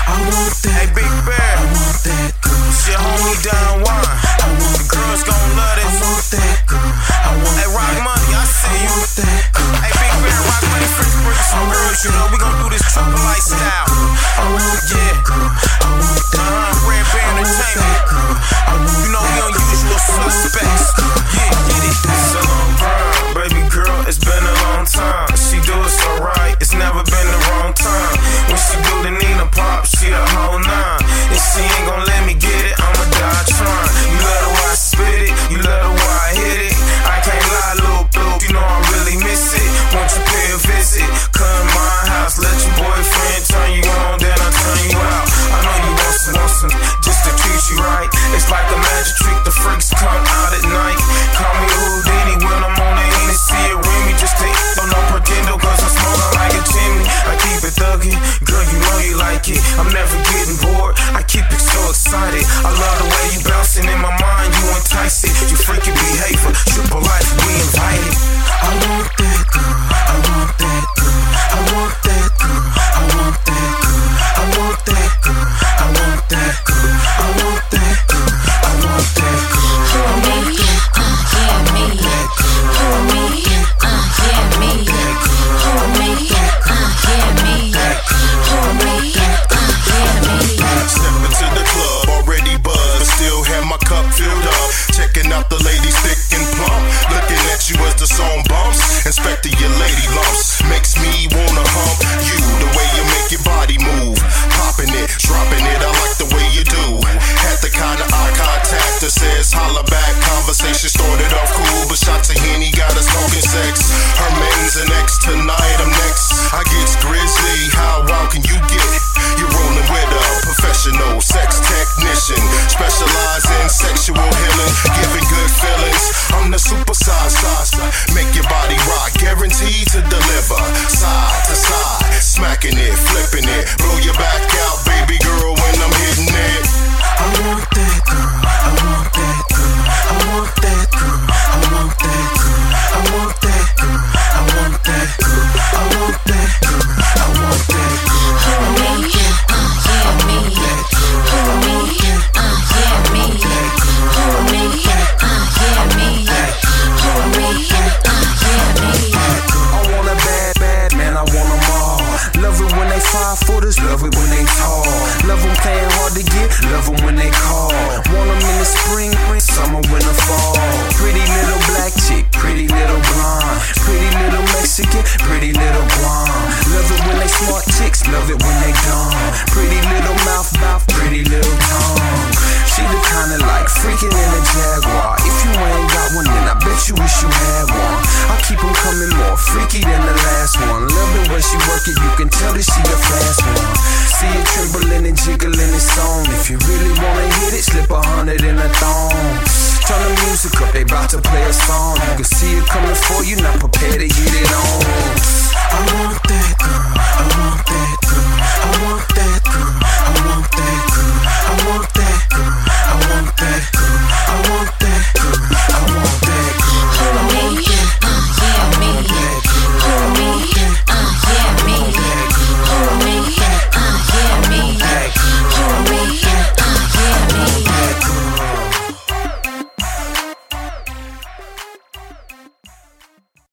I want that. Hey, Big Bear. I want that girl. Shit, hold me down, why? I want The girls gon' love this. I want that girl. I want Hey, Rock Money, I see you. that girl. Hey, Big Bear, Rock Money, Freaks, bring some girls, you know, we gon' do this triple lifestyle. I want that girl. I want that. Red Bear Entertainment. You know, we on Usual Suspects. Yeah, get it. It's a long grind, baby girl, it's been a long time. She do it so right, it's never been the wrong time. When she do the Nina Pop, she a whole nine. And she ain't gon' let me get it, I'ma die trying. You love the way I spit it, you love the way I hit it. I can't lie, little blue, you know I really miss it. Won't you pay a visit? Come to my house, let your boyfriend turn you on, then I turn you out. I know you want some, just to treat you right. It's like a magic trick, the freaks come out at night. Call me Houdini when I'm on the Hennessy or Remy. Just to on no pretendo, cause I'm smoking like a chimney. I keep it thuggin', girl, you know you like it. I'm never getting bored, I keep it so excited. I love the way you bouncing in my mind, you entice it. You freaky behavior, triple life, we invited. I want that girl. I want that girl. I want that girl. I want that girl. I want that girl. I want that girl. I want that girl. I want that girl. Who me? Yeah, me. Who me? Yeah, me. Who me? Yeah, me. Who me? Yeah, me. Step into the club, already buzzed, but still have my cup filled up. Checking out the ladies thick and plump. Looking at you as the song bumps. Inspecting your lady lumps. Makes me wanna hump you. The way you make your body move. Popping it, dropping it, I like the way you do. Had the kind of eye contact that says holla back. Conversation started off cool, but shots of Henny got us talking sex. Her man's an ex, tonight I'm next. I get grizzly, how wild can you get? You're rolling with a professional sex technician. Specialize in sexual healing, giving good feelings. I'm the supersize, make your body rock, guaranteed to deliver. Side to side, smacking it, flipping it, blow your back out, baby girl, when I'm hitting it. I want that girl. I want that girl. I want that girl. I want that girl. I want that girl. I want that girl. I want that girl. I want that girl. Who me? Yeah, me. Who me? Yeah, me. Who me? Yeah, me. Who me? Yeah, me. I want a bad man, I want them all. Love it when they 5-footers, love it when they tall. Love them playing hard to get, love them when they call. Want them in the spring, summer, winter, fall. Pretty little black chick, pretty little blonde. Pretty little Mexican, pretty little Guam. Love it when they smart chicks, love it when they dumb. Pretty little mouth, pretty little tongue. She the kinda like freaking in a Jaguar. If you ain't got one, then I bet you wish you had one. I keep them coming more freaky than the last one. Love it when she work it, you can tell that she a fast one. See it trembling and jiggling its song. If you really wanna hit it, slip 100 in a thong. Turn the music up, they bout to play a song. You can see it coming for you, not prepared to get it on. I want